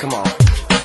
come on.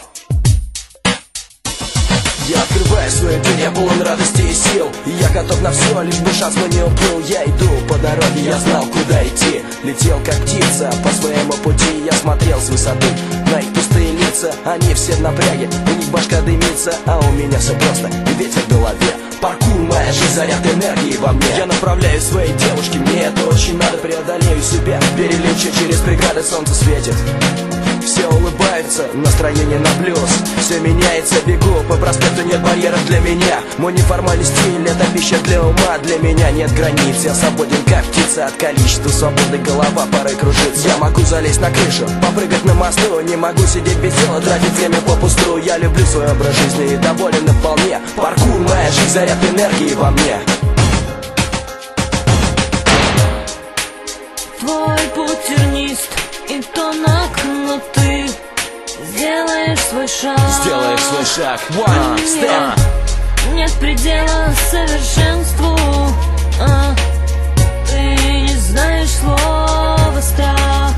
Я открываю свой день, я полон радости и сил, и я готов на все, лишь бы шанс мой не уплыл. Я иду по дороге, я знал, куда идти. Летел как птица по своему пути. Я смотрел с высоты на их пустые лица. Они все в напряге, у них башка дымится, а у меня все просто, и ветер в голове. Паркур, моя жизнь, заряд энергии во мне. Я направляю своей девушке, мне это очень надо. Преодолею себя, перелечу через преграды, солнце светит. Все улыбаются, настроение на плюс. Все меняется, бегу по проспекту, нет барьеров для меня. Мой неформальный стиль, это пища для ума. Для меня нет границ, я свободен как птица. От количества свободы голова порой кружится. Я могу залезть на крышу, попрыгать на мосту. Не могу сидеть без дела, тратить время попусту. Я люблю свой образ жизни и доволен вполне. Паркур, моя жизнь, заряд энергии во мне. Твой путь тернист и тонок, но ты сделаешь свой шаг. Сделаешь свой шаг. One step. Нет предела совершенству. Ты не знаешь слова страх.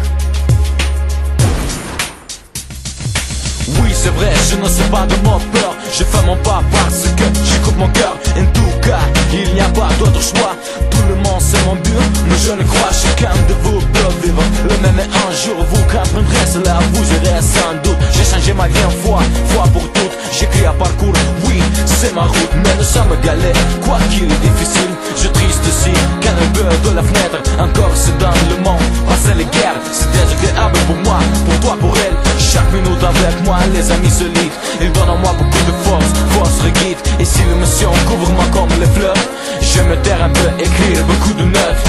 Oui c'est vrai, je ne sais pas de mon peur. Je fais mon pas parce que j'écoute mon cœur. En tout cas, il n'y a pas d'autre choix. Tout le monde c'est mon but, mais je ne crois chacun de vous peut vivre le même. Et un jour vous comprendrez cela, vous irez sans doute. J'ai changé ma vie une fois pour toutes. J'écris un parcours, oui c'est ma route. Mais nous sommes galères, quoi qu'il est difficile. Je triste aussi, quand un peu de la fenêtre. Encore c'est dans le monde, passer les guerres. C'est désagréable pour moi, pour toi, pour elle. Chaque minute avec moi, les amis se lient. Ils donnent en moi beaucoup de force, force reguide. Et si l'émotion couvre moi comme les fleurs, je me taire un peu, écrire beaucoup de notes.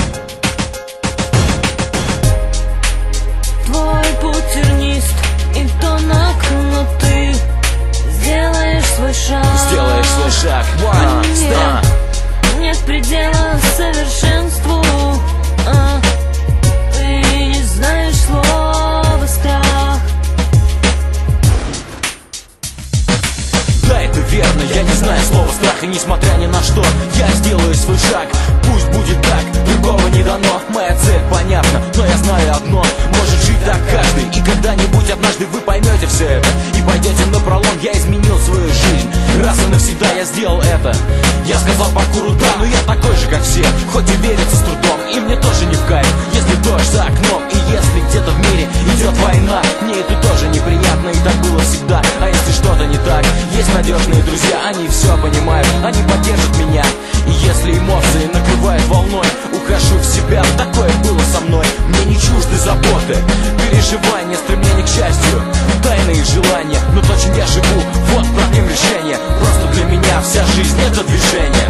Твой путь тернист и тонок, но ты сделаешь свой шаг. Сделаешь свой шаг. One step. Нет предела совершенству. Ты не знаешь слова страх. Да, это верно, я не знаю слова страх. И несмотря ни на что, я сделаю свой шаг. Пусть будет так, другого не дано. Моя цель понятна, но я знаю одно. Может жить так каждый, и когда-нибудь однажды вы поймете все это и пойдете напролом. Я изменил свою жизнь, раз и навсегда я сделал это. Я сказал паркуру да, но я такой же как все. Хоть и верится с трудом, и мне тоже не в кайф. Если дождь за окном, и если где-то в мире идет война, мне это тоже неприятно, и так было всегда. А если что-то не так, есть надежные друзья, они все понимают, они поддержат меня. И если эмоции накрывают волной, ухожу в себя, такое было со мной. Мне не чужды заботы, переживания, стремление к счастью, тайные желания. Но то, чем я живу, вот проблем решение. Просто для меня вся жизнь это движение.